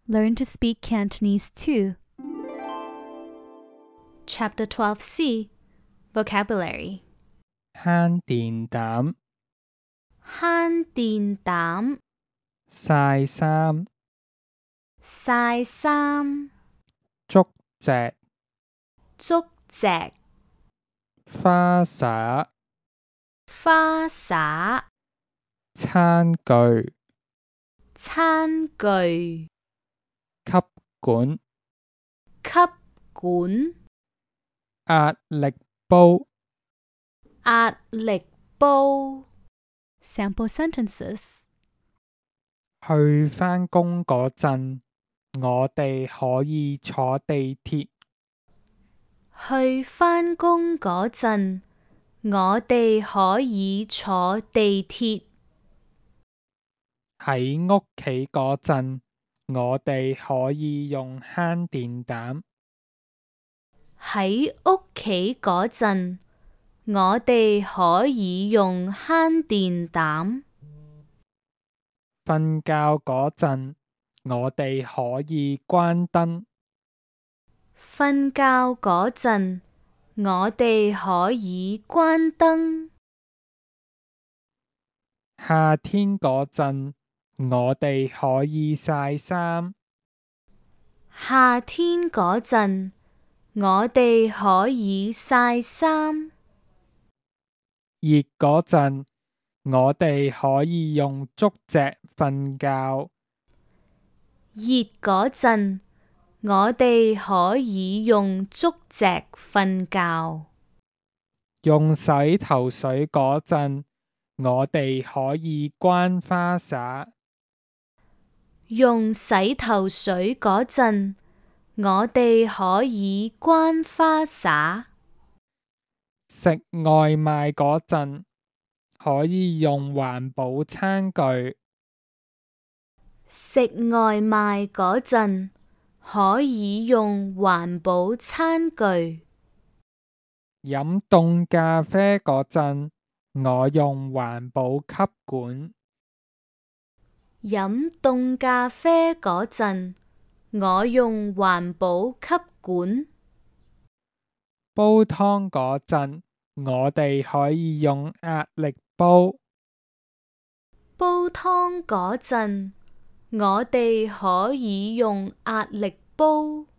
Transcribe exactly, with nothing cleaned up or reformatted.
Learn to speak Cantonese too. Chapter twelve C. Vocabulary. 慳電膽、 慳電膽、 曬衫、 曬衫、 捉隻、 捉隻、 花灑、 花灑、 餐具、 餐具、 吸管、 吸管、 壓力煲。 壓力煲。Sample sentences. 去返工嗰陣，我哋可以坐地鐵。 去返工嗰陣，我哋可以坐地鐵。 喺屋企嗰陣，我哋可以用慳電膽。 喺屋企嗰陣，我哋可以用慳電膽。 瞓覺嗰陣，我哋可以關燈。 瞓覺嗰陣，我哋可以關燈。 夏天嗰陣，我哋可以曬衫。 夏天嗰陣，我哋可以曬衫。 熱嗰陣，我哋可以用竹席瞓覺。 熱嗰陣，我哋可以用竹席瞓覺。 用洗頭水嗰陣，我哋可以關花灑。 用洗頭水嗰陣，我哋可以關花灑。 食外賣嗰陣，可以用環保餐具。 食外賣嗰陣，可以用環保餐具。 飲凍咖啡嗰陣，我用環保吸管。 飲凍咖啡嗰陣，我用環保吸管。 煲湯嗰陣，我哋可以用壓力煲。 煲湯嗰陣，我哋可以用壓力煲。